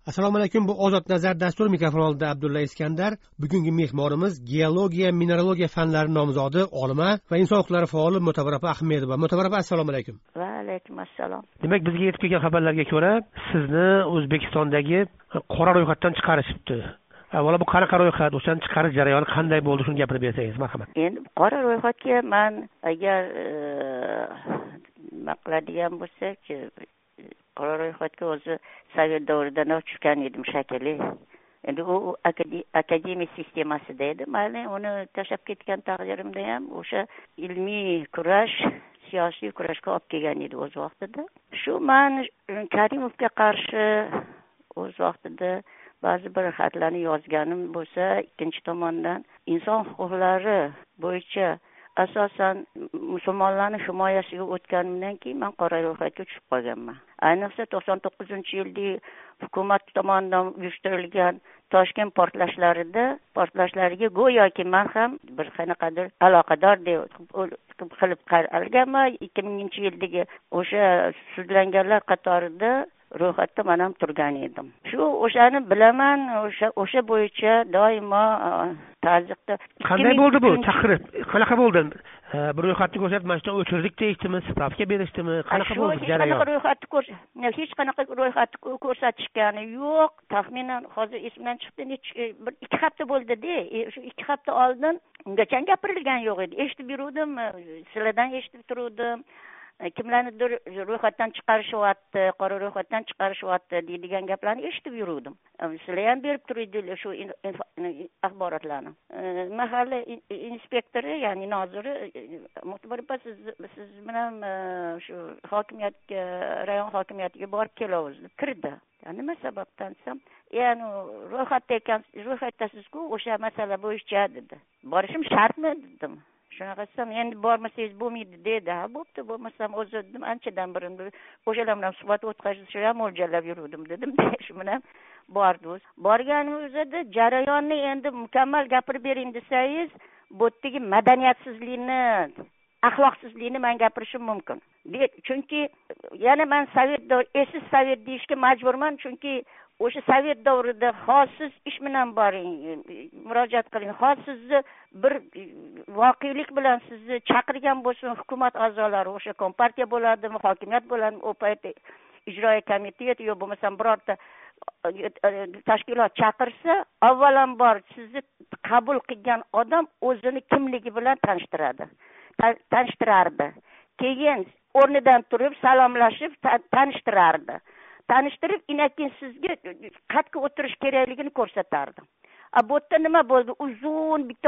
Assalomu alaykum. Bu Ozod Nazar dasturi mikrofon oldida Abdulla Iskandar. Bugungi mehmonimiz geologiya, mineralogiya fanlari nomzodi, olima va inson huquqlari faoli Mo'tabar opa Ahmedova. Mo'tabar opa, assalomu alaykum. Va alaykum assalom. Demak, bizga yetib kelgan xabarlarga ko'ra, sizni O'zbekistondagi qora ro'yxatdan chiqarishibdi. Avvalo bu qanaqa ro'yxat, o'shani chiqarish jarayoni qanday bo'ldi, shuni gapirib bersangiz, marhamat. Endi qora ro'yxatga men agar nima qiladigan bo'lsak, qora ro'yxatga o'zi Sovet davridan tushgan edim shekilli. Endi u akademiya sistemasida edi. Mana uni tashlab ketgan taqdirimda ham o'sha ilmiy kurash, siyosiy kurashga olib kelgan edi o'z vaqtida. Shu men Karimovga qarshi o'z vaqtida ba'zi bir xatlarni yozganim bo'lsa, ikkinchi tomondan inson huquqlari bo'yicha asosan musulmonlarning himoyasiga o'tganimdan keyin men qora ro'yxatga tushib qolganman. Ayniqsa 99-yilda hukumat tomonidan uyushtirilgan Toshkent portlashlariga go'yoki men ham bir qanaqadir aloqador deb qilib qaralganman. 2000-yildagi o'sha sudlanganlar qatorida ro'yxatda men ham turgan edim. O'shani bilaman, o'sha bo'yicha doimo ta'ziqda. Qanday bo'ldi bu chaqirib? Qanaqa bo'ldi? Bir ro'yxatni ko'rsatib, mana shunday o'chirdik deyishdimi, spravka berishdimi? Qanaqa bo'ldi jarayon? Hech qanaqa ro'yxatni ko'rsatishgani yo'q. Taxminan hozir esimdan chiqdi, bir 2 hafta bo'ldi-da. Shu 2 hafta oldin ungacha gapirilgan yo'q edi. Eshitib yurdim, sizlardan eshitib turdim. Kimlarnidir ro'yxatdan chiqarishyapti, qora ro'yxatdan chiqarishyapti deydigan gaplarni eshitib yurdim. Sizlar ham berib turinglar shu axborotlarni. Mahalla inspektori, ya'ni noziri Mo'tabar opa, siz bilan shu hokimiyatga, rayon hokimiyatiga borib kelamiz deb kirdi. Nima sababdan desam, ya'ni ro'yxatdasiz-ku, o'sha masala bo'yicha dedi. Borishim shartmi dedim. Shunaqa desam, endi bormasangiz bo'lmaydi dedi. Ha, bo'pti, bo'lmasam o'zi dedim, anchadan birin o'shalar bilan suhbat o'tkazishni ham mo'ljallab yurdim dedim. Shu bilan bordik. Borganimizda jarayonni endi mukammal gapirib bering desangiz, bu yerdagi madaniyatsizlikni, axloqsizlikni men gapirishim mumkin. Chunki yana men eski Sovet deyishga majburman, chunki o'sha Sovet davrida xossiz ish bilan boring, murojaat qiling. Xossizni bir voqelik bilan sizni chaqirgan bo'lsin hukumat a'zolari, o'sha kompartiya bo'ladimi, hokimiyat bo'ladimi, u paytda ijroiya komiteti yo bo'lmasam birorta tashkilot chaqirsa, avvalambor sizni qabul qilgan odam o'zini kimligi bilan tanishtirardi. Keyin o'rnidan turib salomlashib tanishtirardi. Tanishtirib, inakin sizga qatga o'tirish kerakligini ko'rsatardi. Bu yerda nima bo'ldi? Uzun bitta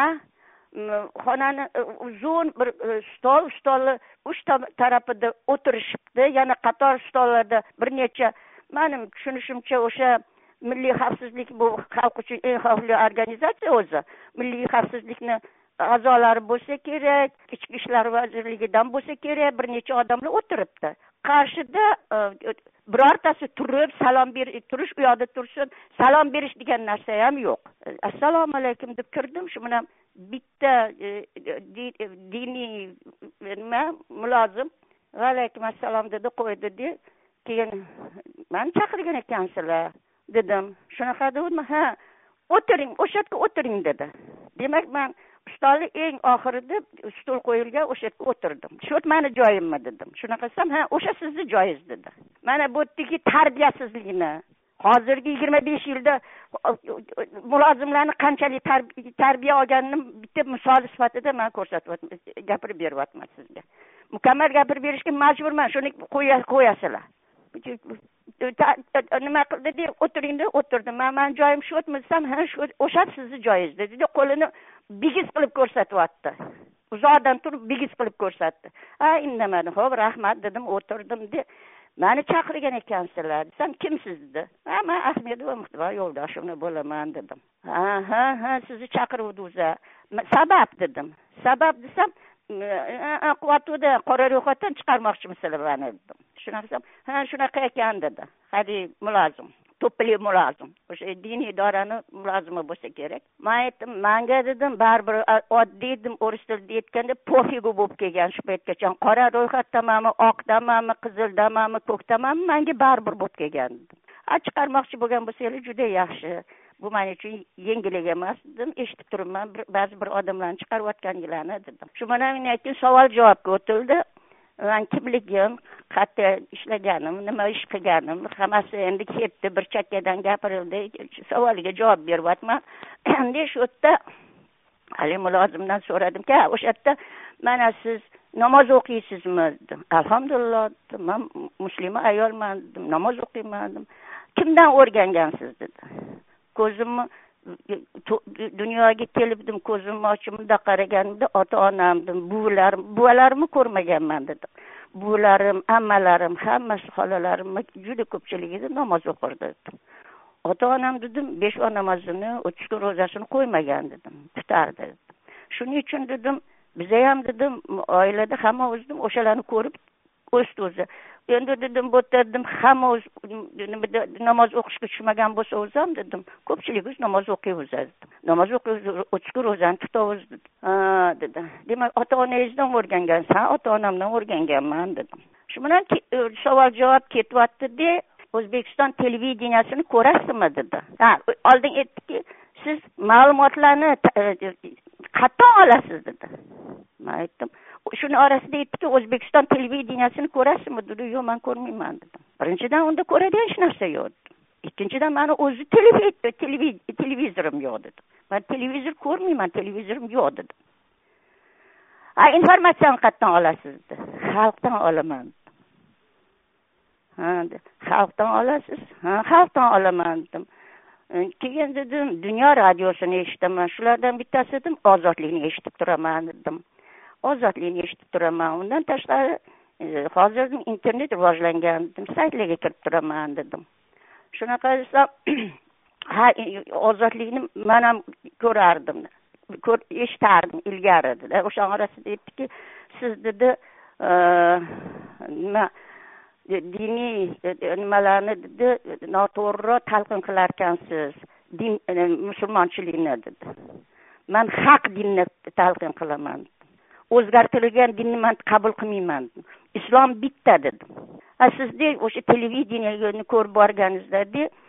xonani uzun bir stolni 3 tarafida o'tirishibdi. Yana qator stollarda bir necha, mening tushunishimcha, o'sha milliy xavfsizlik bu xalq uchun eng xavfli organizatsiya o'zi. Milliy xavfsizlikni a'zolari bo'lsa kerak, ichki ishlar vazirligidan bo'lsa kerak, bir necha odamlar o'tiribdi. Qarshida birortasi turib salom turish, u yoqda tursin, salom berish degan narsa ham yo'q. Assalomu alaykum deb kirdim. Shu bilan bitta diniy mulozim va alaykum assalom dedi, qo'ydi. Keyin men chaqirgan ekansizlar dedim. Shunaqa dedim, ha, o'tiring, o'sha yerga o'tiring dedi. Demak, men stolni eng oxirida stol qo'yilgan o'sha yerga o'tirdim. Shu meni joyimmi dedim. Shunaqa desam, ha, o'sha sizni joyingiz dedi. Mana bu yerdagi tarbiyasizlikni, hozirgi 25 yilda mulozimlarni qanchalik tarbiya olganini bitta misol sifatida men gapirib beryapman sizga. Mukammal gapirib berishga majburman, shuni qo'yasizlar. Nima qildi deb o'tirdim. Men joyim shu desam, ha, shu o'sha sizni joyingiz dedi. Qo'lini bigiz qilib ko'rsatyapti. Uzoqdan turib bigiz qilib ko'rsatdi. Ha, indamadim. Xo'p, rahmat dedim, o'tirdim de. Meni chaqirgan ekansizlar desam, kimsiz dedi. Ha, men Ahmedova Muxtor yo'ldoshimni bo'laman dedim. Ha, sizni chaqiruvdi. Sabab dedim. Sabab desam, quvvatda qora ro'yxatdan chiqarmoqchimisizlar meni dedim. Shunaqa desam, ha, shunaqa ekan dedi. Hadi mulozim. To'pli mulozim. O'sha diniy idorani mulozimi bo'lsa kerak. Men aytdim, menga dedim, baribir oddiy dedim, o'ris tilida aytganda pofigu bo'lib kelgan shu paytgacha. Qora ro'yxatdamanmi, oqdamanmi, qizildamanmi, ko'kdamanmi, menga baribir bo'lib kelgan dedim. chiqarmoqchi bo'lgan bo'lsangiz juda yaxshi. Bu men uchun yengillik emas dedim. Eshitib turibman, ba'zi bir odamlarni chiqarayotganinglarni dedim. Shu mana men aytgan savol javobga o'tildi. Men kimligim, qayerda ishlaganim, nima ish qilganim, hammasi endi ketdi, bir chakkadan gapirildi. Savoliga javob beryapman. Endi shu yerda Ali mulozimdan so'radimki, o'sha yerda mana siz namoz o'qiysizmi dedim. Alhamdulillah, men musulmon ayolman dedim, namoz o'qiyman dedim. Kimdan o'rgangansiz dedi. Ko'zimni dunyoga kelibdim, ko'zimni ochib bunda qaraganimda ota-onamdim, buvalarimni ko'rmaganman dedim. Buvalarim, ammalarim, hammasi xolalarim juda ko'pchiligida namoz o'qirdi dedim. Ota-onam dedim 5 vaqt namozini, 30 kun ro'zasini qo'ymagan dedim, tutardi dedim. Shuning uchun dedim, biz ham dedim oilada hamma o'zim o'shalarni ko'rib o'sdi o'zi. Endi dedim, bu dedim hamma namoz o'qishga tushmagan bo'lsa o'zim dedim, ko'pchilik o'z namoz o'qiyveradi. Namoz o'qiysiz, 30 kun ro'zani tutavsiz dedi. Demak, ota-onangizdan o'rgangansan, ota-onamdan o'rganganman dedim. Shu bilan savol javob ketyapti-da. O'zbekiston televideniyasini ko'rasizmi dedi. Oldin aytdiki, siz ma'lumotlarni qayerdan olasiz dedi. Men aytdim, shuni orasida aytdiki, O'zbekiston televideniyasini ko'rasizmi dedi. Yo'q, men ko'rmayman dedim. Birinchidan unda ko'radigan hech narsa yo'q. Ikkinchidan meni o'zi televizorim yo'q dedi. Men televizor ko'rmayman, televizorim yo'q dedi. Informatsiyani qayerdan olasiz dedi. Xalqdan olaman. Xalqdan olasiz? Xalqdan olaman dedim. Keyin dedim, Dunyo radiosini eshitaman. Shulardan bittasi dedim, Ozodlikni eshitib turaman dedim. Ozodlikni eshitib turaman. Undan tashqari hozir internet rivojlangan dedim, saytlarga kirib turaman dedim. Shunaqa desam, Ozodlikni men ham ko'rardim. Eshitardim ilgari dedi. O'sha orasida aytdiki, siz dedi nima diniy nimalarni dedi noto'g'ri talqin qilar ekansiz, din musulmonchilikni dedi. Men haq dinni talqin qilaman. O'zgartirilgan dinni men qabul qilmayman. Islom bitta dedi. Sizdek o'sha televideniyani ko'rib borganingizda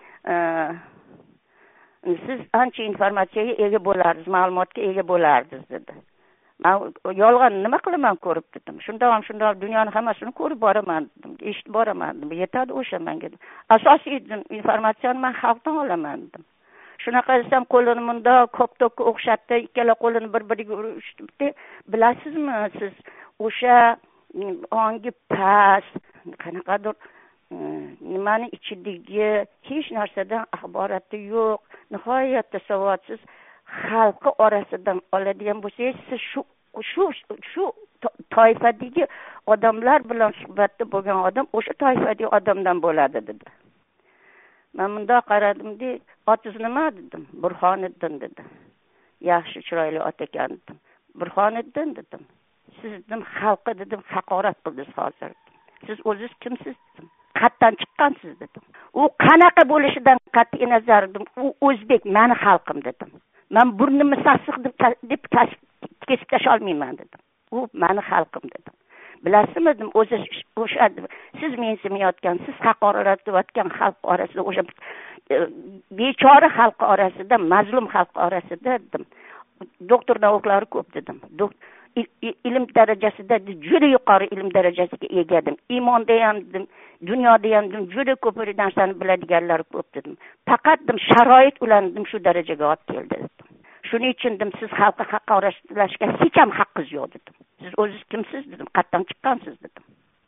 siz ancha informatsiyaga ega bo'lardingiz, ma'lumotga ega bo'lardingiz dedi. Men yolg'on nima qilaman ko'rib dedim. Shundoq dunyoni hammasini ko'rib boraman dedim, eshitib boraman dedim. Yetadi o'sha menga. Asosiy informatsiyani men xalqdan olaman dedim. Shunaqa desam, qo'lini bunda koptokka o'xshatdi, ikkala qo'lini bir-biriga urishdi. Bilasizmi, siz o'sha ongi past, qanaqadir nimani ichidagi hech narsadan axboroti yo'q, nihoyatda savodsiz xalqi orasidan oladigan bo'lsangiz, siz shu toifadagi odamlar bilan suhbatda bo'lgan odam o'sha toifadagi odamdan bo'ladi dedi. Men bundoq qaradim-da, otingiz nima dedim? Burhoniddin dedi. Yaxshi, chiroyli ot ekan dedim. Burhoniddin dedim. Siz dedim xalqqa dedim haqorat qildingiz hozir. Siz o'zingiz kimsiz dedim. Qayerdan chiqqansiz dedim. U qanaqa bo'lishidan qat'iy nazar dedim. U o'zbek, meni xalqim dedim. Men burnimni sassiq deb kesib tashlay olmayman dedim. U meni xalqim dedim. Bilasizmi dedim, o'sha siz mensimayotgan, siz haqorat qilayotgan xalq orasida, o'sha bechora xalq orasida, mazlum xalq orasida dedim. Doktor navoqlari ko'p dedim. Ilm darajasida juda yuqori ilm darajasiga ega edim. Iymonda ham dedim, dunyoda ham dedim, juda ko'p narsani biladiganlar ko'p dedim. Faqat dedim sharoit ularni dedim shu darajaga olib keldi dedim. Shuning uchun dedim, siz xalqqa haqoratlashga hech ham haqqingiz yo'q dedim. Siz o'zingiz kimsiz dedim, qayerdan chiqqansiz dedim.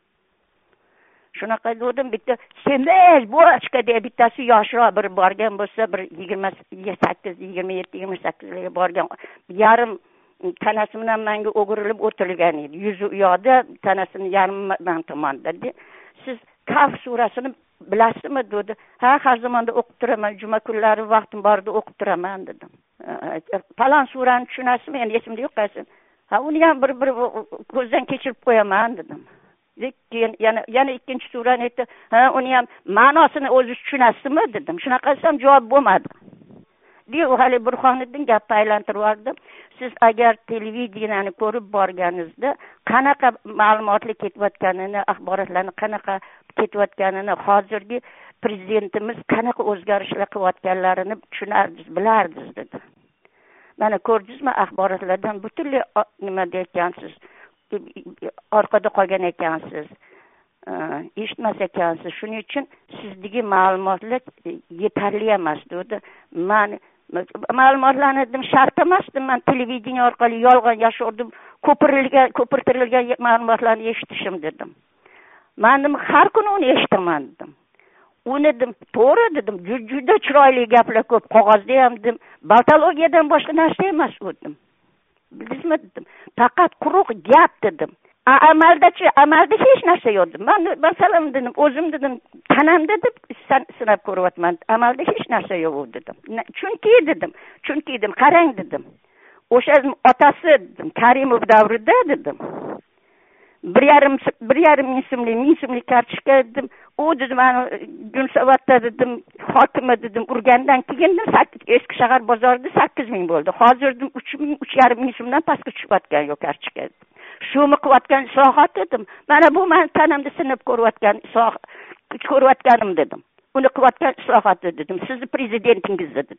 Shunaqa dedim, bitta semiz bochka deb bittasi yoshroq bir borgan bo'lsa, bir 28, 27, 28 ga borgan, yarim tanasi bilan menga o'girilib o'tirilgan edi. Yuzi u yoqda, tanasini yarim men tomonda. Siz Kaf surasini bilasizmi dedi. Har zamonda o'qib turaman, juma kunlari vaqtim borida o'qib turaman dedim. Falon surani tushunasizmi? Endi esimda yo'q qaysi. Uni ham bir ko'zdan kechirib qo'yaman dedim. Keyin yana ikkinchi surani aytdi. Uni ham ma'nosini o'zingiz tushunasizmi dedim. Shunaqa desam javob bo'lmadi. Hali Burhoniddin gapni aylantirib yubordi. Siz agar televideniyani ko'rib borganingizda qanaqa ma'lumotlar ketayotganini, axborotlarni qanaqa ketayotganini, hozirgi prezidentimiz qanaqa o'zgarishlar qilayotganlarini tushunardingiz, bilardingiz dedi. Mana ko'rdingizmi, axborotlardan butunlay nima deyotgansiz, orqada qolgan ekansiz, eshitmas ekansiz. Shuning uchun sizdagi ma'lumotlar yetarli emas dedi. Men ma'lumotlarni dedim shart emas, men televideniya orqali yolg'on yashirdim, ko'pirtirilgan ma'lumotlarni eshitishim dedim. Men dedim har kuni uni eshitaman dedim. Uni dedim to'g'ri dedim, juda chiroyli gaplar ko'p, qog'ozda ham dedim, baltologiyadan boshqa narsa emas u dedim. Bildingizmi dedim, faqat quruq gap dedim. Amalda hech narsa yo'q dedim. Men masalan dedim, o'zim dedim, tanamda deb sinab ko'ryapman. Amalda hech narsa yo'q dedim. Chunki dedim, qarang dedim. O'sha otasi dedim, Karimov davrida dedim. 1,5 ming so'mlik kartochka dedim. U dedim, mana Yunusobodda dedim, hokimi dedim, urgandan keyin eski shahar bozorida 8 ming bo'ldi. Hozir dedim 3,5 ming so'mdan pastga tushayotgan yo'q kartochka. Shuni qilayotgan islohot dedim. Mana bu men tanamda sinib ko'rayotganim dedim. Uni qilayotgan islohot dedim. Sizni prezidentingiz dedim.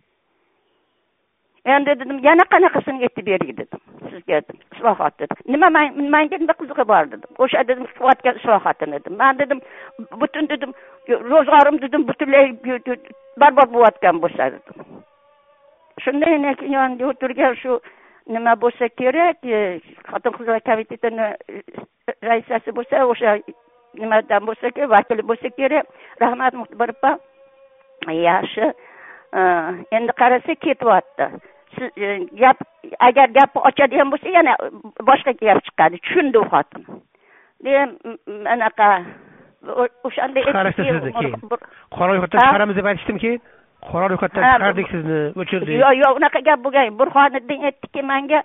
Endi dedim, yana qanaqasini aytib bering dedim. Sizga dedim, islohot dedim. Menga nima qizig'i bor dedim. O'sha dedim, qilayotgan islohotini dedim. Men dedim, butun dedim, ro'zg'orim dedim, butunlay barbod bo'layotgan bo'lsa dedim. Shundan keyin o'tirgan shu nima bo'lsa kerak, xotin-qizlar komitetini raisasi bo'lsa, o'sha nimadan bo'lsa kerak, vakili bo'lsa kerak, rahmat Muxtorova yaxshi. Endi qarasa ketyapti. Agar gapni ochadigan bo'lsa, yana boshqa gap chiqadi. Tushundi u xotin. Anaqa o'shanda qora ro'yxatdan chiqaramiz deb aytishdimki, keyin qora ro'yxatdan chiqardik sizni, o'chirdik. Yo'q, unaqa gap bo'lgan. Burxoniddin aytdiki menga,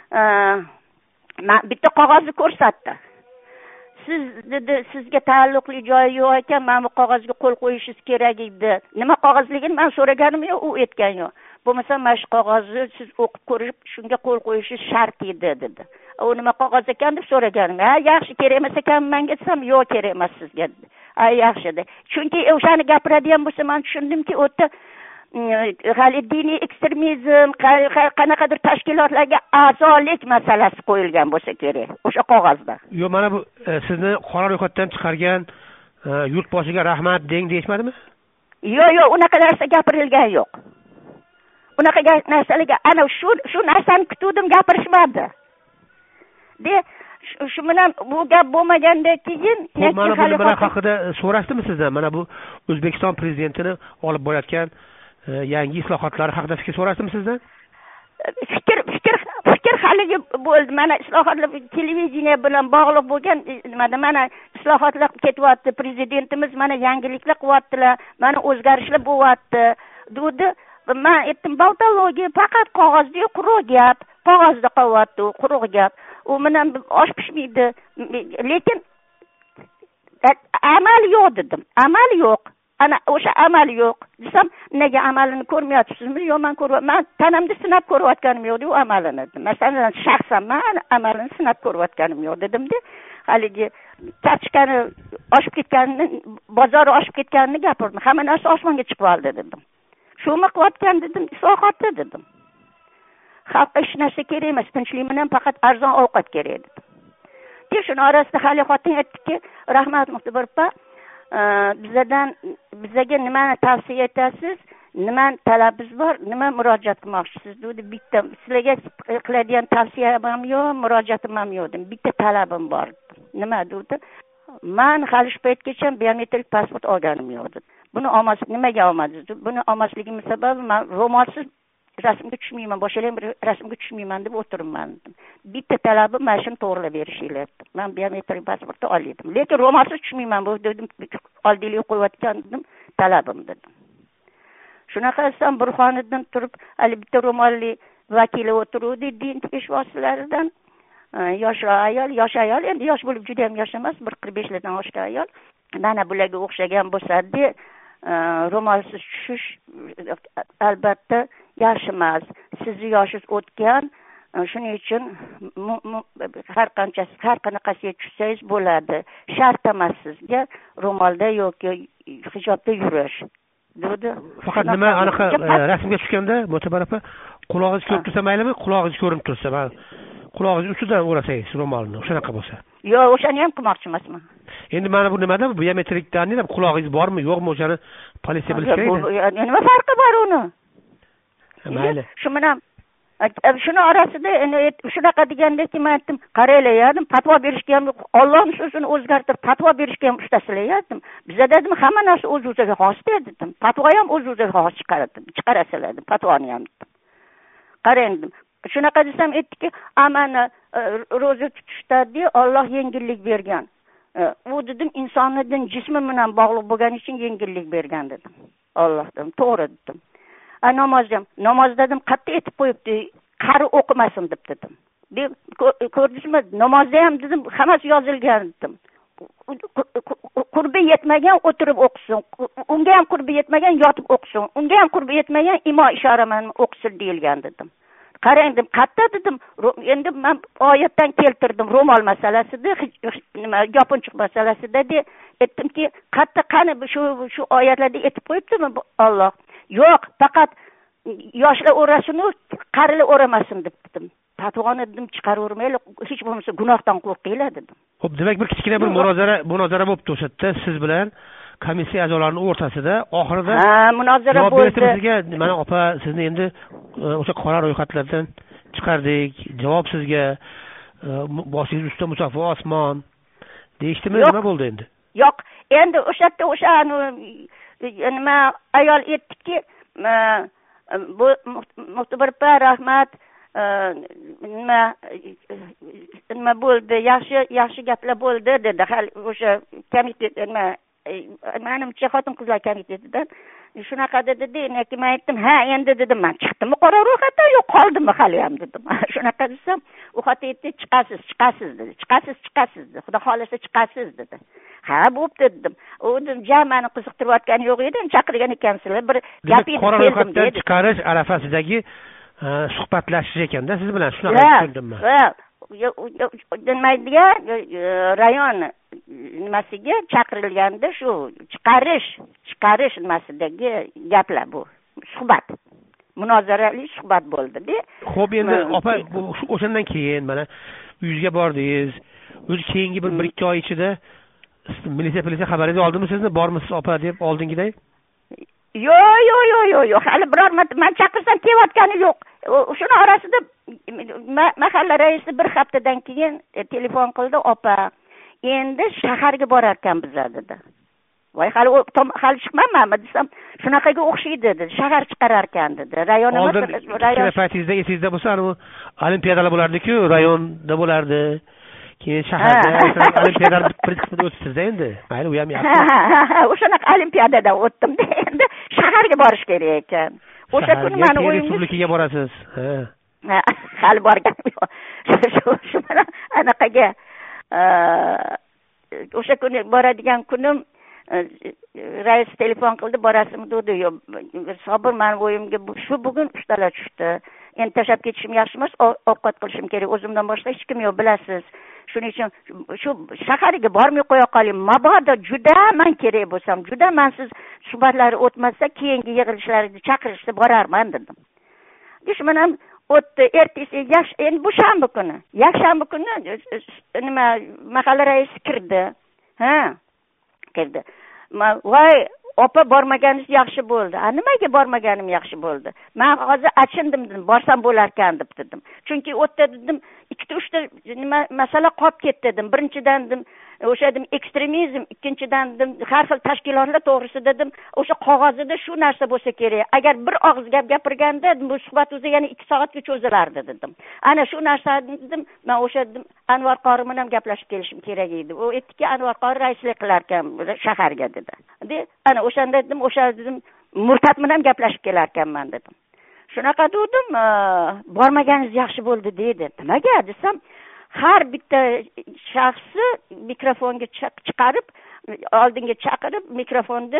bitta qog'ozni ko'rsatdi. Siz dedi, sizga taalluqli joyi yo'q ekan, men bu qog'ozga qo'l qo'yishingiz kerak edi. Nima qog'ozligini men so'raganim yo'q, u aytgan yo'q. Bo'lmasa mana shu qog'ozni siz o'qib ko'rib, shunga qo'l qo'yishingiz shart edi dedi. U nima qog'oz ekan deb so'raganim. Yaxshi, kerak emas ekan menga desam, yo'q, kerak emas sizga dedi. Yaxshi dedi. Chunki o'shani gapiradigan bo'lsa, men tushundimki, u yerda hali diniy ekstremizm, qanaqadir tashkilotlarga a'zolik masalasi qo'yilgan bo'lsa kerak o'sha qog'ozda. Yo'q, mana bu sizni qora ro'yxatdan chiqargan yurtboshiga rahmat deng deyishmadimi? Yo'q, unaqa narsa gapirilgan yo'q. Unaqa narsalarga ana shu narsani kutuvdim, gapirishmadi. Shu bilan bu gap bo'lmagandan keyin mana bular haqida so'rashdimi sizdan? Mana bu O'zbekiston prezidentini olib borayotgan yangi islohotlar haqida fikr so'rasdim sizdan? Fikr haligi bo'ldi. Mana islohotlar televideniya bilan bog'liq bo'lgan nimada mana islohotlar ketyapti, prezidentimiz mana yangiliklar qilyaptilar, mana o'zgarishlar bo'lyapti dedi. Men aytdim, baltologiya faqat qog'ozda quruq gap, qog'ozda qolyapti, quruq gap. U bilan osh pishmaydi. Lekin amal yo'q dedim. Amal yo'q. Ana o'sha amal yo'q. Desam, nega amalini ko'rmayapsizmi? Yo'q, men ko'ryapman. Men tanamda sinab ko'rayotganim yo'q, u amalini. Masalan, shaxsan men amalini sinab ko'rayotganim yo'q dedim-da. Haligi kartochkani oshib ketganini, bozor oshib ketganini gapirdim. Hamma narsa osmonga chiqib oldi dedim. Shuni qilyapgan dedim, islohotda dedim. Xalqqa hech narsa kerak emas, tinchlik bilan faqat arzon ovqat kerak dedim. Shuni orasida hali xotin aytdiki, rahmat Muxtorova, bizaga nimani tavsiya etasiz, nima talabingiz bor, nima murojaat qilmoqchisiz dedi. Bitta sizlarga qiladigan tavsiyam ham yo'q, murojaatim ham yo'q dedim. Bitta talabim bor. Nima dedi? Men hali shu paytgacha biometrik pasport olganim yo'q dedi. Buni nimaga olmadingiz? Buni olmasligim sababi men ro'molsiz rasmga tushmayman, boshqa rasmga tushmayman deb o'tiribman dedim. Bitta talabim mana shuni to'g'rilab berishinglar. Men biometrik pasportni oldim. Lekin ro'molsiz tushmayman, bu dedim, oldingizga qo'yayotgan dedim, talabim dedim. Shunaqa qilsam Burxoniddin turib, hali bitta ro'molli vakili o'tiruvdi, din peshvosilaridan. Yosh ayol, endi yosh bo'lib juda ham yosh emas, 45lardan oshgan ayol. Mana bularga o'xshagan bo'lsa-da, ro'molsiz tushish albatta yaxshi emas. Sizni yoshingiz o'tgan, shuning uchun har qanaqasiga tushsangiz bo'ladi. Shart emas sizga ro'molda yoki hijobda yurish dedi. Faqat nima anaqa rasmga tushganda Mo'tabar opa qulog'ingiz ko'rib tursa maylimi, qulog'ingiz ko'rinib tursa, mana qulog'ingiz ustidan o'rasangiz ro'molni, o'shanaqa bo'lsa. Yo'q, o'shani ham qilmoqchi emasman. Endi mana bu nimada biometrik danni qulog'ingiz bormi, yo'qmi o'shani politsiya bilish kerak. Nima farqi bor uni? Mayli. Shu bilan shuni orasida shunaqa degandaki men aytdim, qaranglar dedim, fatvo berishga ham Allohning so'zini o'zgartirib fatvo berishga ham ustasizlar dedim. Bizda dedim hamma narsa o'z-o'ziga xos dedim. Fatvo ham o'z-o'ziga xos chiqarasizlar dedim, fatvoni ham dedim. Qarang dedim. Shunaqa desam aytdiki, amana ro'za tutishda Alloh yengillik bergan. U dedim insonning jismi bilan bog'liq bo'lgani uchun yengillik bergan dedim. Alloh dedim, to'g'ri dedim. Namoz dedim qattiq aytib qo'yibdi, qari o'qimasin deb dedim. Ko'rdingizmi? Namozda ham dedim hammasi yozilgan dedim. Qurbi yetmagan o'tirib o'qisin. Unga ham qurbi yetmagan yotib o'qisin. Unga ham qurbi yetmagan imo ishora bilan o'qisin deyilgan dedim. Qarang dedim, qatta dedim. Endi men oyatdan keltirdim ro'mol masalasida, nima yopinchiq masalasida aytdimki, qatta qani shu oyatlarda aytib qo'yibdimi Alloh? Yo'q, faqat yoshlar o'rasin, qarilar o'ramasin deb dedim. Fatvoni dedim chiqaravermaylar, hech bo'lmasa gunohdan qo'rqinglar dedim. Xo'p, demak bir kichkina bir munozara bo'libdi o'sha siz bilan komissiya a'zolarining o'rtasida. Oxirida munozara bo'ldi. Sizga mana opa sizni endi o'sha qora ro'yxatlardan chiqardik. Javob sizga boshingiz ustida musafo osmon deyishdimi, nima bo'ldi endi? Yo'q, endi o'sha nima ayol aytdiki, bu Muxtor rahmat, nima bo'ldi, yaxshi gaplar bo'ldi dedi. Hali o'sha komitet menimcha xotin-qizlar komitetidan shunaqa dedi. Men aytdim, ha endi dedim, men chiqdimmi qora ro'yxatdan, yo'q qoldimmi hali ham dedim. Shunaqa desam, u xotin aytdi, chiqasiz dedi. Chiqasiz dedi. Xudo xolasa chiqasiz dedi. Ha, bo'pti dedim. U jamani qiziqtirayotgani yo'q edi, chaqirgan ekansizlar, bir gapingiz qora ro'yxatdan chiqarish arafasidagi suhbatlashish ekanda siz bilan, shunaqa tushundimmi? Ha, demaydigan rayon nimasiga chaqirilganda shu chiqarish nimasidagi gaplar bu suhbat. Munozarali suhbat bo'ldi-da. Xo'p, endi opa o'shandan keyin mana uyingizga bordingiz. O'zi keyingi bir 1-2 oy ichida militsiya xabaringiz oldimi sizni? Bormisiz opa deb oldingiday? Yo'q, hali biror marta men chaqirsam kelayotgani yo'q. Shuni orasida mahalla raisi bir haftadan keyin telefon qildi, opa, endi shaharga borar ekan bizlar dedi. Voy, hali chiqmaymanmi desam, shunaqaga o'xshaydi dedi. Shahar chiqarar ekan dedi. Rayon emas, rayon. Paytingizda esingizda bo'lsa, u olimpiadalar bo'lardi-ku, rayonda bo'lardi. Keyin shaharda olimpiadalar bir qismida o'tdingiz endi. Mayli, u ham yaxshi. O'shanaqa olimpiadadan o'tdim-da, endi shaharga borish kerak ekan. O'sha kuni meni o'yinga respublikaga borasiz. Ha. Hali borganim yo'q. Shu bilan anaqaga o'sha kuni boradigan kunim rais telefon qildi, borasizmi dedi. Yo'q, Sobir, men o'yimga shu bugun ustalar tushdi. Endi tashlab ketishim yaxshi emas, ovqat qilishim kerak. O'zimdan boshqa hech kim yo'q, bilasiz. Shuning uchun shu shaharga bormay qo'ya qoling. Mabodo juda men kerak bo'lsam, juda mensiz suhbatlari o'tmasa, keyingi yig'ilishlarga chaqirishsa borarman dedim. Dushman ham o'tdi. Ertasi endi bu shanba kuni. Yakshanba kuni nima mahalla raisi kirdi. Kirdi. Voy, opa, bormaganingiz yaxshi bo'ldi. Nimaga bormaganim yaxshi bo'ldi? Men hozir achindim dedim, borsam bo'lar ekan deb dedim. Chunki o'tda dedim, 2-3 ta nima masala qolib ketdi dedim. Birinchidan dedim, o'sha dedim ekstremizm, ikkinchidan dedim har xil tashkilotlar to'g'risida dedim, o'sha qog'ozida shu narsa bo'lsa kerak. Agar bir og'iz gap gapirganda bu suhbat o'zi yana 2 soatga cho'zilardi dedim. Ana shu narsani dedim, men o'sha dedim Anvar qori bilan ham gaplashib kelishim kerak edi. U aytdiki, Anvar qori raislik qilar ekan shaharga dedi. Ana o'shanda dedim, o'sha dedim murtad bilan ham gaplashib kelar ekanman dedim. Shunaqa dedim, bormaganingiz yaxshi bo'ldi dedi. Nimaga desam, har bitta shaxsni mikrofonga chiqarib, oldinga chaqirib, mikrofonda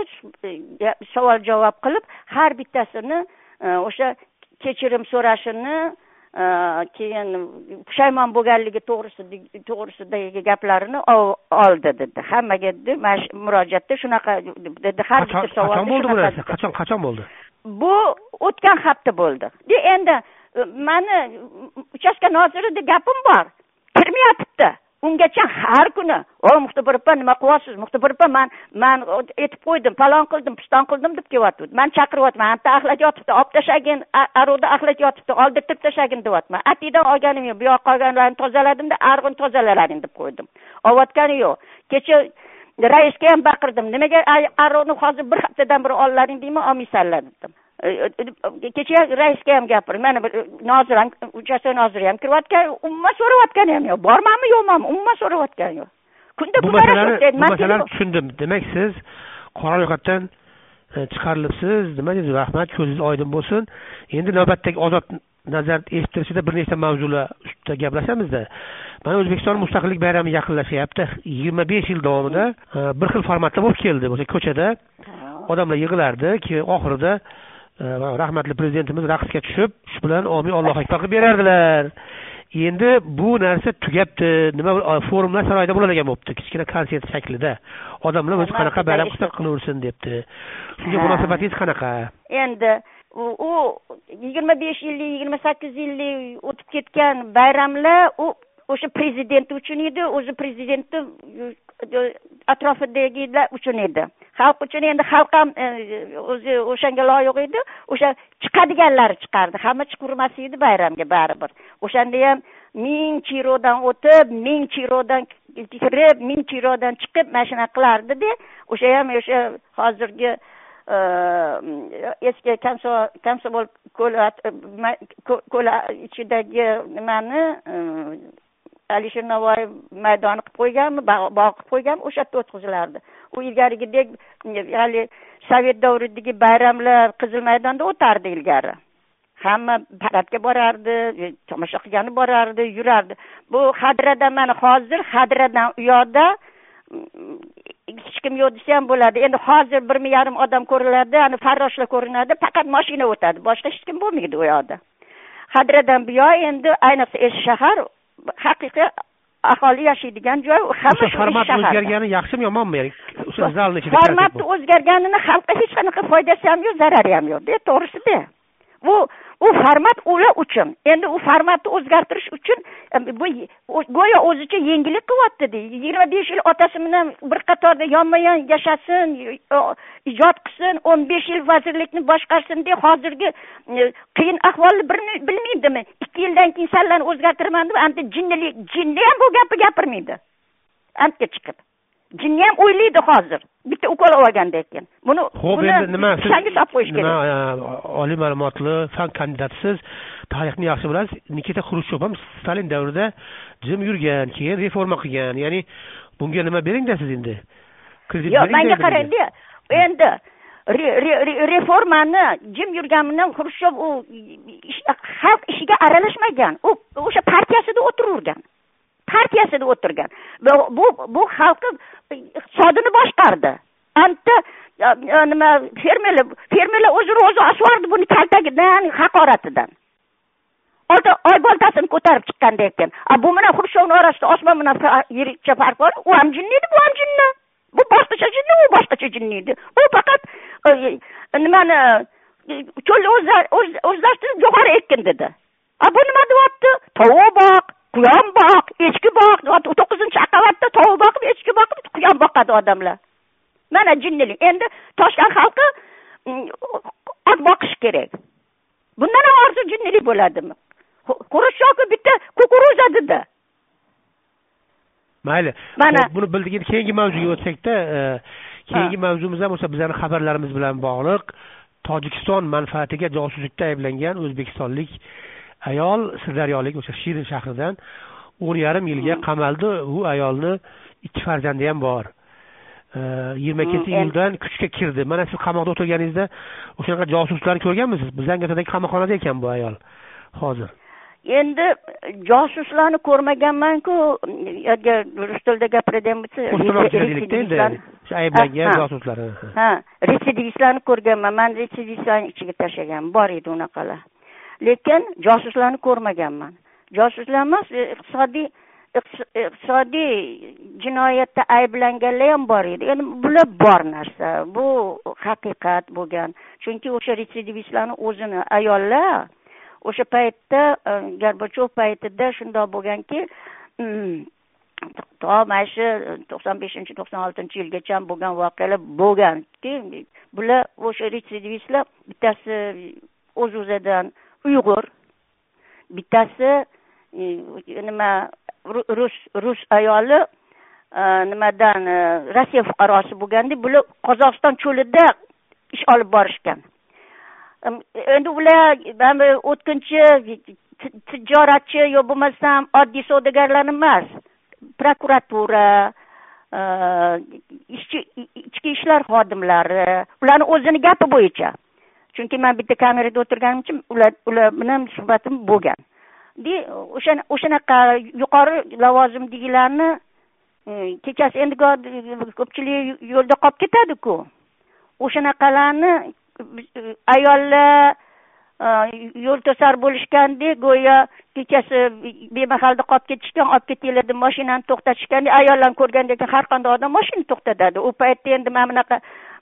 savol javob qilib, har bittasini o'sha kechirim so'rashini, keyin pushaymon bo'lganligi to'g'risidagi gaplarini oldi dedi. Hammaga dedi, mana shu murojaatda shunaqa dedi. Har bitta savolga qachon bo'ldi bu narsa? Qachon bo'ldi? Bu o'tgan hafta bo'ldi. Endi meni uchastka nozirida gapim bor. Kirmayapti. Ungacha har kuni, muxtabir opa nima qilyapsiz? Muxtabir opa men aytib qo'ydim, falon qildim, piston qildim deb kelyapti. Men chaqiryapman, anta axlat yotibdi, olib tashagin, aroda axlat yotibdi, oldirtib tashagin deyapman. Atidan olganim yo'q, bu yoqqa qolganlarni tozaladimda, arg'in tozalalaring deb qo'ydim. Olayotgani yo'q. Kecha raisga ham baqirdim. Nimaga aroni hozir bir haftadan beri ollaring deymi, olmaysanlar dedim. Kecha raisga ham gapirdim. Mana nozir ham, uchastka noziri ham kiryapti, umuman so'rayotgani ham yo'q. Bormanmi yo'qmanmi? Umuman so'rayotgani yo'q. Kunda bu masalani tushundim. Demak, siz qora ro'yxatdan chiqarilibsiz. Nima deysiz? Rahmat, ko'zingiz oydin bo'lsin. Endi navbatdagi ozod nazorat eshittirishida bir nechta mavzular ustida gaplashamizda. Mana O'zbekiston mustaqillik bayrami yaqinlashyapti. 25 yil davomida bir xil formatda bo'lib keldi. O'sha ko'chada odamlar yig'ilardi, keyin oxirida rahmatli prezidentimiz raqsga tushib, shu bilan omi Allohu akbar qilib berardilar. Endi bu narsa tugabdi. Nima forumlar saroyda bo'ladigan bo'libdi, kichkina konsert shaklida. Odamlar o'zi qanaqa bayram qilsa qilaversin debdi. Shunga munosabatingiz qanaqa? Endi u 25 yillik, 28 yillik o'tib ketgan bayramlar o'sha prezident uchun edi, o'zi prezidentni atrofidagilar uchun edi. Xalq uchun endi xalq ham o'zi o'shanga loyiq edi. O'sha chiqadiganlari chiqardi. Hamma chiqurmas edi bayramga baribir. O'shanda ham 1000 chirodan o'tib, 1000 chirodan kirib, 1000 chirodan chiqib mashina qilardi-da. O'sha ham o'sha hozirgi eski Komsomol ko'la ichidagi nimani Alisher Navoiy maydoni qilib qo'yganmi, bog' qilib qo'yganmi, o'sha yerda o'tkazilardi. U ilgarigidek hali Sovet davridagi bayramlar Qizil maydonda o'tardi ilgari. Hamma paradga borardi, tomosha qilgani borardi, yurardi. Bu Xadradan mana hozir Xadradan u yoqda hech kim yo'q desa ham bo'ladi. Endi hozir 1,5 odam ko'riladi, ani farroshlar ko'rinadi, faqat mashina o'tadi, boshqa hech kim bo'lmaydi u yoqda. Xadradan bu yoq endi ayniqsa Eski shahar haqiqiy aholi yashaydigan joy. Hamma format o'zgargani yaxshimi yomonmi? O'sha zalning ichida format o'zgarganini xalqqa hech qanaqa foydasi ham yo'q, zarari ham yo'q. To'g'risi-da. U format ular uchun. Endi u formatni o'zgartirish uchun bu go'yo o'zicha yengillik qilyapti. 25 yil otasi bilan bir qatorda yonma-yon yashasin, ijod qilsin, 15 yil vazirlikni boshqarsin deb hozirgi qiyin ahvolni bilmaydimi? 2 yildan keyin sallarni o'zgartiraman deb, anta jinni ham bu gapni gapirmaydi. Antga chiqib. Jinni ham o'ylaydi hozir. Bitta ukol olgandan keyin. Buni endi nima siz nima oliy ma'lumotli fan kandidatisiz, tarixni yaxshi bilasiz. Nikita Xrushchev ham Stalin davrida jim yurgan, keyin reforma qilgan. Ya'ni bunga nima bering-da siz endi? Yo'q, menga qarang-da. Endi reformani jim yurganidan Xrushchev u xalq ishiga aralashmagan. U o'sha partiyasida o'tirgan. Bu xalqi iqtisodini boshqardi. Anta nima fermerlar o'zi asvardi buni kaltagidan, haqoratidan. Oy boltasini ko'tarib chiqqandan keyin. Bu bilan Xrushchevning orasida osmon bilan yirikcha farq bor. U ham jinni edi, bu ham jinni. Bu boshqacha jinni, u boshqacha jinni edi. U faqat nimani cho'lni o'zlashtirib jo'xori ekkin dedi. Bu nima deyapti? Tovuq boq, quyon boq, echki boq, 9-qavatda tovuq boqib, echki boqib, quyon boqadi odamlar. Mana jinnilik. Endi Toshkent xalqi ot boqish kerak. Bundan ham orzu jinnilik bo'ladimi? Xrushchevga bitta kukuruz dedi. Mayli. Buni bildik. Keyingi mavzuga o'tsak-da, keyingi mavzumiz ham o'sha bizning xabarlarimiz bilan bog'liq. Tojikiston manfaatiga josuslikda ayblangan o'zbekistonlik ayol Sirdaryolik o'sha Shirin shahridan 10,5 yilga qamaldi. U ayolni 2 farzandi ham bor. 22-yildan kuchga kirdi. Mana siz qamoqda o'tirganingizda o'shanaqa josuslarni ko'rganmisiz? Bizangatadagi qamoqxonada ekan bu ayol hozir. Endi josuslarni ko'rmaganman-ku, agar rus tilida gapiradigan bo'lsa, ayblangan josuslar. Retsidivistlarni ko'rganman. Men retsidivistlarning ichiga tashlagan. Bor edi unaqalar. lekin josuslarni ko'rmaganman. Josuslar emas, iqtisodiy jinoyatda ayblanganlar ham bor edi. Endi bular bor narsa. Bu haqiqat bo'lgan. Chunki o'sha retsidivistlarni o'zini ayollar o'sha paytda Gorbachov paytida shunday bo'lganki, to mana shu 95-96 yilgacha bo'lgan voqealar bo'lganki, bular o'sha retsidivistlar bittasi o'z-o'zidan Uyg'ur, bittasi nima rus ayoli nimadan Rossiya fuqarosi bo'lganda, bular Qozog'iston cho'lida ish olib borishgan. Endi ular o'tkinchi tijoratchi yo bo'lmasam oddiy savdogarlar emas, prokuratura, ichki ishlar xodimlari, ularni o'zini gapi bo'yicha. Chunki men bitta kamerada o'tirganim uchun ular bilan suhbatim bo'lgan. O'shanaqa yuqori lavozimdagilarni kechasi endi ko'pchilik yo'lda qolib ketadi-ku. O'shanaqalarni ayollar yo'l to'sar bo'lishganda, go'yo kechasi bemahalda qolib ketishgan, olib ketinglar deb mashinani to'xtatishganda, ayollarni ko'rganda har qanday odam mashina to'xtatadi. U paytda endi mana bunaqa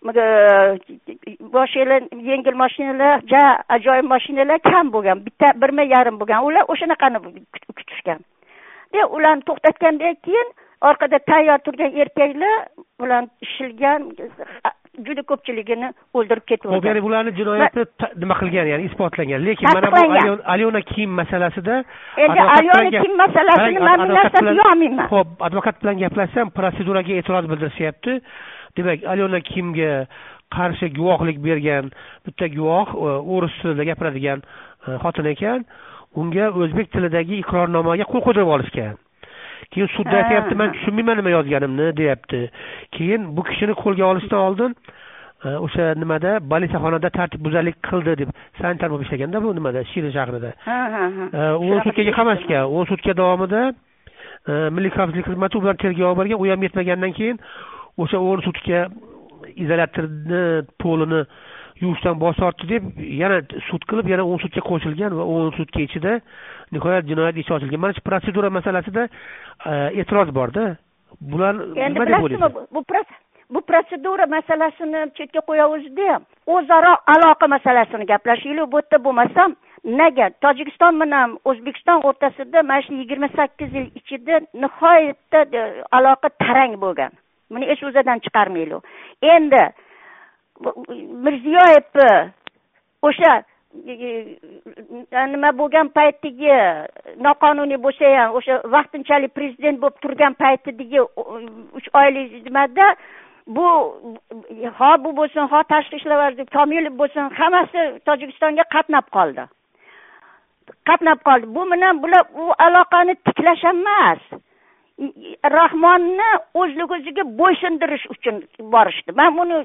boshlar yengil mashinalar, ajoyib mashinalar kam bo'lgan, bitta 1.5 bo'lgan. Ular o'shanaqani kutishgan. Ularni to'xtatgandan keyin orqada tayyor turgan erkaklar ularni shilgan, juda ko'pchiligini o'ldirib ketdi. Ya'ni bularni jinoyatni nima qilgan, ya'ni isbotlangan. Lekin mana bu Alyona Kim masalasida, endi Alyona Kim masalasini men bu narsani yo'qmayman. Xo'p, advokat bilan gaplashsam, protseduraga e'tiroz bildirishyapti. Demak, Alyona Kimga qarshi guvohlik bergan bitta guvoh o'ris tilida gapiradigan xotin ekan. Unga o'zbek tilidagi iqrornomaga qo'l qo'ydirib olishgan. Keyin sudda aytayapti, men tushunmayman nima yozganimni, deyapti. Keyin bu kishini qo'lga olishdan oldin o'sha nimada politsiyaxonada tartibbuzarlik qildi deb sanitar bo'lib ishlaganda, bu nimada Shirin shahrida. 10 sutkaga qamashgan. 10 sutka davomida Milliy xavfsizlik xizmati ular tergov olib borgan, u ham yetmagandan keyin o'sha 10 sutka izolyatorni polini yuvishdan bosh tortdi deb yana sud qilib, yana 10 sutka qo'shilgan va 10 sutka ichida nihoyat jinoyat ishi ochilgan. Mana shu protsedura masalasida e'tiroz borda. Bular nima deb o'ylaysiz? Bu protsedura masalasini chetga qo'yavizda, o'zaro aloqa masalasini gaplashaylik. Bu yerda bo'lmasam, nega Tojikiston bilan O'zbekiston o'rtasida mana shu 28 yil ichida nihoyatda aloqa tarang bo'lgan. Buni hech o'zidan chiqarmaylik. Endi Mirziyoyev o'sha nima bo'lgan paytdagi noqonuniy bo'lsa ham, o'sha vaqtinchalik prezident bo'lib turgan paytidagi 3 oylik nimada bu bo'lsin, tashqi ishlar vaziri Komilov bo'lsin, hammasi Tojikistonga qatnab qoldi. Bu bilan bular u aloqani tiklash emas, Rahmonni o'ziga bo'ysundirish uchun borishdi. Men buni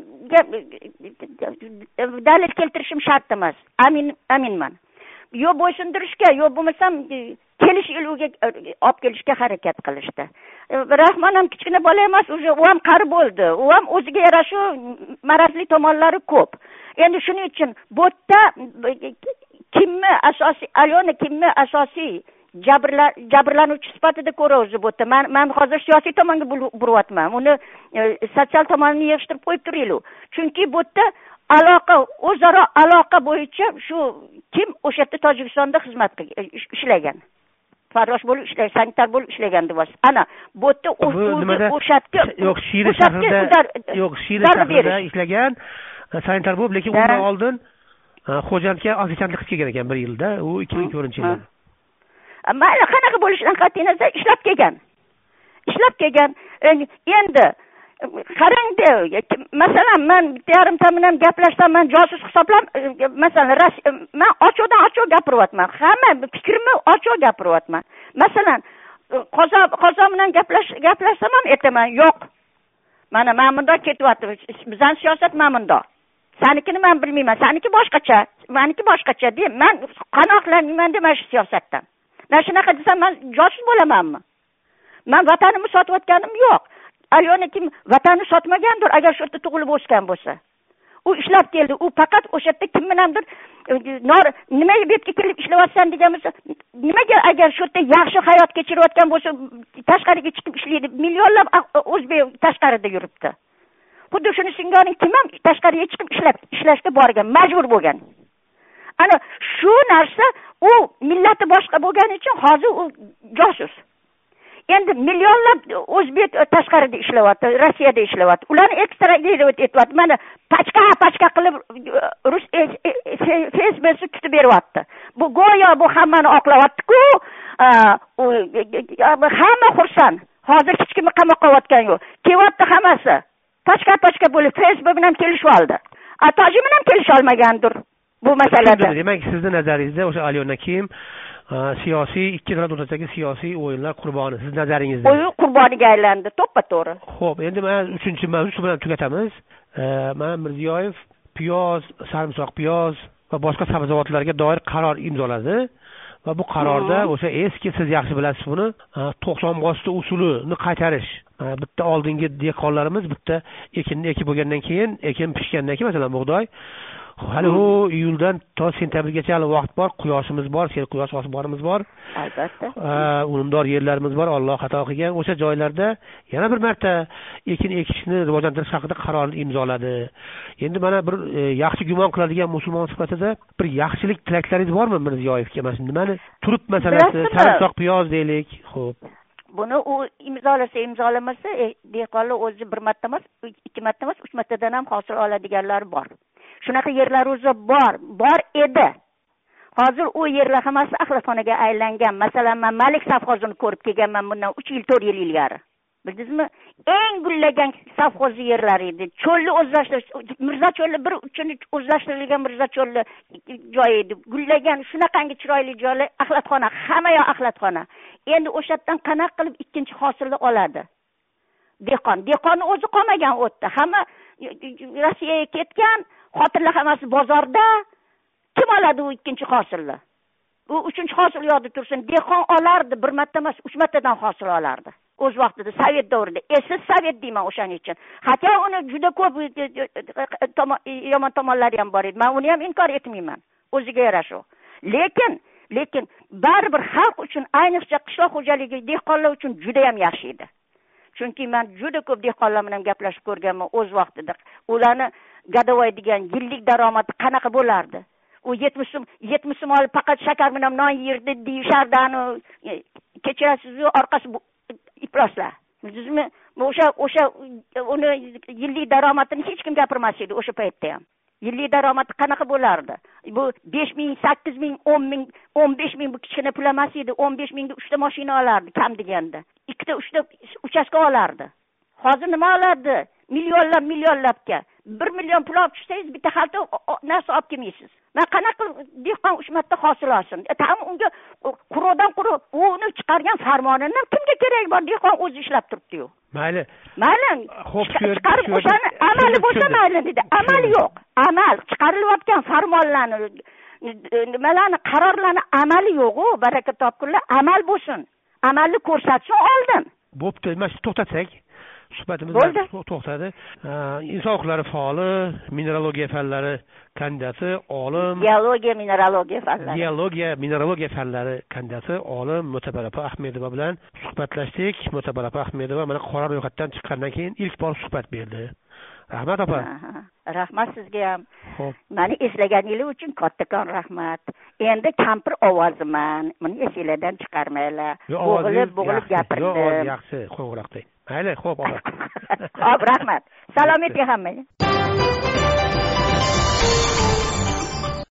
dalil keltirishim shart emas. Aminman. Yo bo'ysundirishga, yo bo'lmasam kelish iluga olib kelishga harakat qilishdi. Rahmon ham kichkina bola emas, u ham qari bo'ldi. U ham o'ziga yarasha marazli tomonlari ko'p. Endi shuning uchun bu yerda kimni asosiy, Alyona kimni asosiy jabrlanuvchi sifatida ko'ramiz bu yerda. Men hozir siyosiy tomonga buryapman. Uni sotsial tomonini yig'ishtirib qo'yib turaylik. Chunki bu yerda o'zaro aloqa bo'yicha shu kim o'sha yerda Tojikistonda xizmat ishlagan. Farrosh bo'lib ishlagan, sanitar bo'lib ishlagan deb. Ana bu yerda o'sha Shirin shahrida ishlagan sanitar bo'lib, lekin undan oldin xo'jalikka ofitsiantlik qilib kelgan ekan 1 yilda, u 2004-yilda. Mayli, qanaqa bo'lishidan qat'iy nazar ishlab kelgan. Endi qarang-da, masalan, men bitta yarimta bilan gaplashsam, men josus hisoblam, masalan, men ochiq gapiryapman. Hamma fikrimni ochiq gapiryapman. Masalan, Qozon bilan gaplashsam ham aytaman, yo'q. Mana men bundoq ketyapti. Bizning siyosat men bundoq. Senikini men bilmayman. Seniki boshqacha, meniki boshqacha deb, men qanoqlanmayman deb shu siyosatdan. Men shunaqa desam, men josus bo'lamanmi? Men vatanimni sotayotganim yo'q. Alyona Kim vatanni sotmagandir agar shu yerda tug'ilib o'sgan bo'lsa. U ishlab keldi. U faqat o'sha yerda kim bilandir nimaga bu yerga kelib ishlayapsan degan bo'lsa, nimaga agar shu yerda yaxshi hayot kechirayotgan bo'lsa tashqariga chiqib ishlaydi? Millionlab o'zbek tashqarida yuribdi. Xuddi shuni singoning kim ham tashqariga chiqib ishlashga borgan, majbur bo'lgan. Ana shu narsa u millati boshqa bo'lgani uchun hozir u josus. Endi millionlab o'zbek tashqarida ishlayapti, Rossiyada ishlayapti. Ularni ekstraditsiya etyapti. Mana pachka qilib rus FSB'si tutib beryapti. Bu go'yo bu hammani oqlayapti-ku, hamma xursand. Hozir hech kim qamoqqa o'tgan yo'q. Kelyapti hammasi. Pachka bo'lib FSB bilan kelishib oldi. Tojim bilan kelisha olmagandir bu masalada. Demak, sizning nazaringizda o'sha Alyona Kim siyosiy ikki davlat o'rtasidagi siyosiy o'yinlar qurboni, siz nazaringizda. O'yin qurboniga aylandi, to'ppa-to'g'ri. Xo'p, endi mana 3-mavzu shu bilan tugatamiz. Mana Mirziyoyev piyoz, sarimsoq piyoz va boshqa sabzavotlarga doir qaror imzoladi va bu qarorda o'sha eski, siz yaxshi bilasiz buni, 90 bosdi usulini qaytarish. Bitta oldingi dehqonlarimiz bitta ekinni ekib bo'lgandan keyin, ekin pishgandan keyin masalan bug'doy hali u iyuldan to sentabrgacha hali vaqt bor, quyoshimiz bor, quyosh osmonimiz bor. Albatta. Unumdor yerlarimiz bor, Alloh xato qilgan. O'sha joylarda yana bir marta ekin ekishni rivojlantirish haqida qarorni imzoladi. Endi mana bir yaxshi gumon qiladigan musulmon sifatida bir yaxshilik tilaklaringiz bormi Mirziyoyevga? Mana nimani turib masalasi, sarimsoq piyoz deylik. Xo'p. Buni u imzolamasa, dehqonlar o'zi bir marta emas, 2 marta emas, 3 martadan ham hosil oladiganlar bor. Shunaqa yerlar o'zi bor edi. Hozir u yerlar hammasi axlatxonaga aylangan. Masalan, men Malik savxozini ko'rib kelganman bundan 3 yil, 4 yil ilgari. Bildingizmi? Eng gullagan savxoz yerlari edi. Cho'lni o'zlashtirish, Mirzo cho'li bir uchun o'zlashtirilgan Mirzo cho'li joy edi. Gullagan shunaqangi chiroyli joylar, axlatxona, hamma yoq axlatxona. Endi o'shadan qanaqa qilib ikkinchi hosilni oladi? Dehqonni o'zi qolmagan o'tdi. Hamma Rossiyaga ketgan, xotinlar hammasi bozorda. Kim oladi u ikkinchi hosilni? U uchinchi hosil yo'qda tursin, dehqon olardi, bir marta emas, 3 martadan hosil olardi. O'z vaqtida Sovet davrida. Siz Sovet deyman o'shaning uchun. Hatto uni juda ko'p yomon tomonlari ham bor edi. Men uni ham inkor etmayman. O'ziga yarasha. Lekin baribir xalq uchun, ayniqsa qishloq xo'jaligi dehqonlar uchun juda ham yaxshi edi. Chunki men juda ko'p dehqonlar bilan gaplashib ko'rganman o'z vaqtida. Ularni gadovoy degan yillik daromadi qanaqa bo'lardi? U 70 so'm olib faqat shakar bilan non yerdi deyishardi. Kechirasiz-ku, orqasi ifloslar. Bildingizmi? O'sha uni yillik daromadini hech kim gapirmas edi o'sha paytda ham. Yillik daromadi qanaqa bo'lardi? Bu 5000, 8000, 10000, 15000 bu kichkina pul emas edi. 15000 ga 3 ta mashina olardi kam deganda. 2 ta 3 ta uchastka olardi. Hozir nima oladi? Millionlabga. 1 million pul olib tushsangiz bitta xalta narsa olib kelmaysiz. Men qanaqa dehqon 3 marta hosil olsin? Tam unga qurodan uni chiqargan farmonini kimga kerak bor? Dehqon o'zi ishlab turibdi-yu. Mayli. Xo'p, chiqarib o'shani amali bo'lsa mayli dedi. Amal yo'q. Amal chiqarilayotgan farmonlarni, nimalarni, qarorlarni amali yo'q-ku, baraka topkunlar, amal bo'lsin. Amalni ko'rsatsin oldin. Bo'pti, mana shu to'xtatsak. Suhbatimiz to'xtadi. Inson huquqlari faoli, mineralogiya fanlari kandidati, olim. Geologiya, mineralogiya fanlari kandidati, olim Mo'tabar opa Ahmedova bilan suhbatlashdik. Mo'tabar opa Ahmedova mana qora ro'yxatdan chiqqandan keyin ilk bor suhbat berdi. Rahmat opa. Rahmat sizga ham. Meni eslaganingiz uchun kattakon rahmat. Endi kampir ovoziman. Buni esingizdan chiqarmanglar. Bo'g'ilib gapirdim. Yo'q, yaxshi, qo'ng'iroqda. Mayli, xo'p, opa. Xo'p, rahmat. Salom eting hammaga.